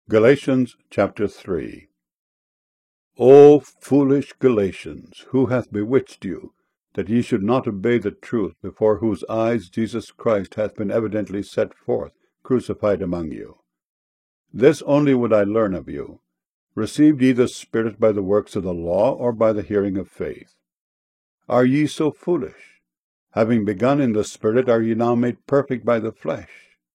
Galatians chapter 3. O foolish Galatians, who hath bewitched you, that ye should not obey the truth, before whose eyes Jesus Christ hath been evidently set forth, crucified among you? This only would I learn of you. Received ye the Spirit by the works of the law, or by the hearing of faith? Are ye so foolish? Having begun in the Spirit, are ye now made perfect by the flesh?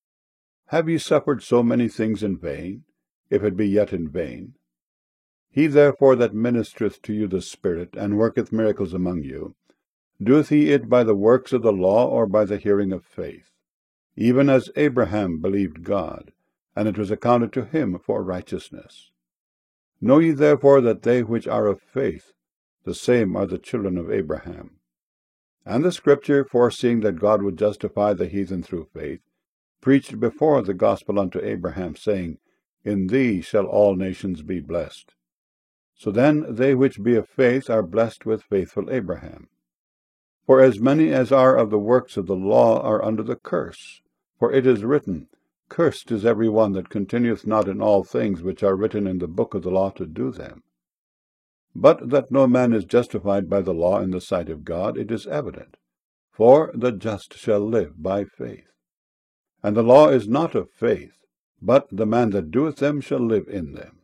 Have ye suffered so many things in vain, if it be yet in vain? He therefore that ministereth to you the Spirit, and worketh miracles among you, doeth he it by the works of the law, or by the hearing of faith? Even as Abraham believed God, and it was accounted to him for righteousness. Know ye therefore that they which are of faith, the same are the children of Abraham. And the Scripture, foreseeing that God would justify the heathen through faith, preached before the gospel unto Abraham, saying, In thee shall all nations be blessed. So then they which be of faith are blessed with faithful Abraham. For as many as are of the works of the law are under the curse. For it is written, Cursed is every one that continueth not in all things which are written in the book of the law to do them. But that no man is justified by the law in the sight of God, it is evident. For the just shall live by faith. And the law is not of faith, but the man that doeth them shall live in them.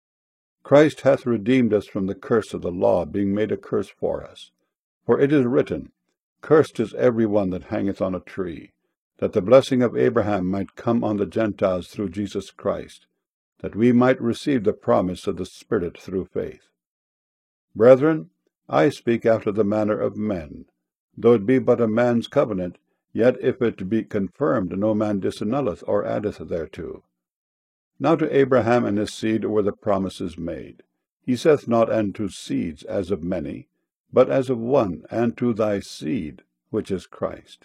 Christ hath redeemed us from the curse of the law, being made a curse for us. For it is written, Cursed is every one that hangeth on a tree, that the blessing of Abraham might come on the Gentiles through Jesus Christ, that we might receive the promise of the Spirit through faith. Brethren, I speak after the manner of men. Though it be but a man's covenant, yet if it be confirmed, no man disannulleth or addeth thereto. Now to Abraham and his seed were the promises made. He saith not unto seeds as of many, but as of one, and to thy seed, which is Christ.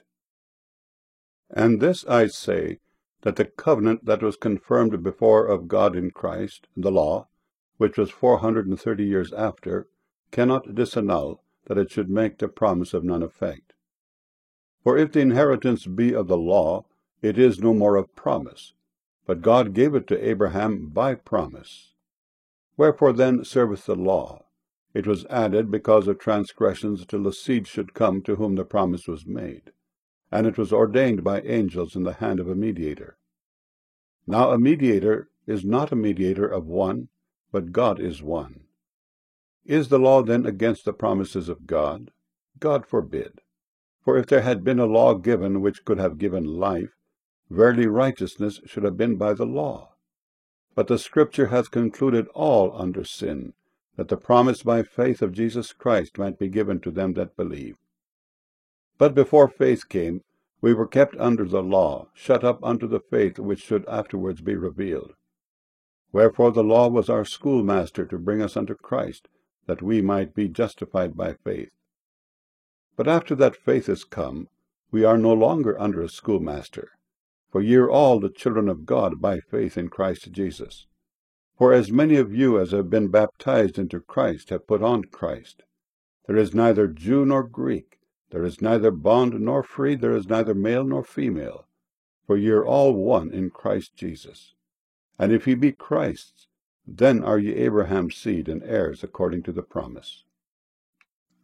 And this I say, that the covenant that was confirmed before of God in Christ, the law, which was 430 years after, cannot disannul, that it should make the promise of none effect. For if the inheritance be of the law, it is no more of promise, but God gave it to Abraham by promise. Wherefore then serveth the law? It was added because of transgressions, till the seed should come to whom the promise was made. And it was ordained by angels in the hand of a mediator. Now a mediator is not a mediator of one, but God is one. Is the law then against the promises of God? God forbid. For if there had been a law given which could have given life, verily righteousness should have been by the law. But the Scripture hath concluded all under sin, that the promise by faith of Jesus Christ might be given to them that believe. But before faith came, we were kept under the law, shut up unto the faith which should afterwards be revealed. Wherefore the law was our schoolmaster to bring us unto Christ, that we might be justified by faith. But after that faith is come, we are no longer under a schoolmaster. For ye are all the children of God by faith in Christ Jesus. For as many of you as have been baptized into Christ have put on Christ. There is neither Jew nor Greek, there is neither bond nor free, there is neither male nor female. For ye are all one in Christ Jesus. And if ye be Christ's, then are ye Abraham's seed and heirs according to the promise.